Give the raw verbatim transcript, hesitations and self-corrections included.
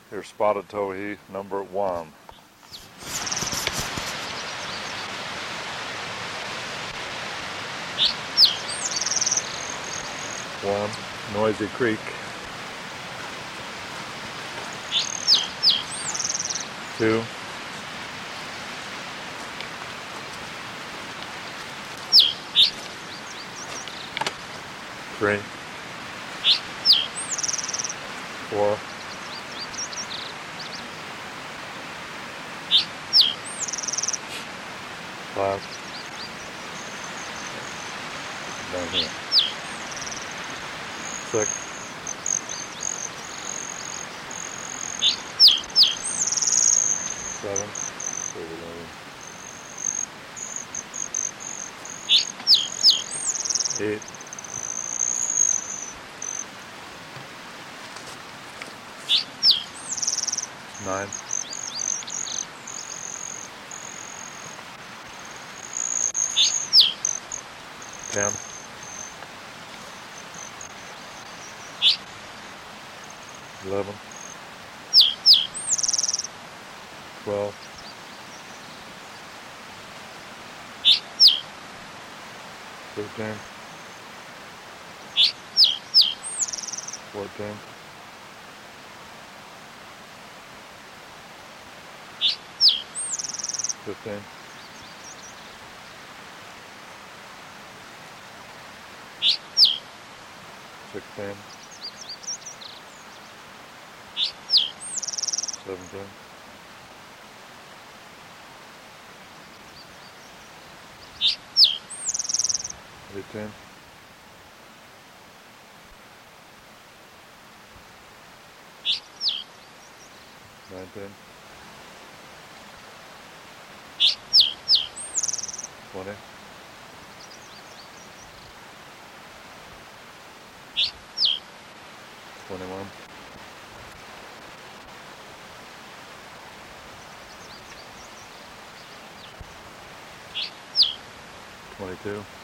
Here's spotted towhee number one. One, Noisy Creek. Two, three, four, five, down here, six, seven, eight, nine, ten, eleven, twelve, thirteen, fourteen, fifteen, sixteen, seventeen, eighteen, nineteen, twenty, twenty-one, twenty-two,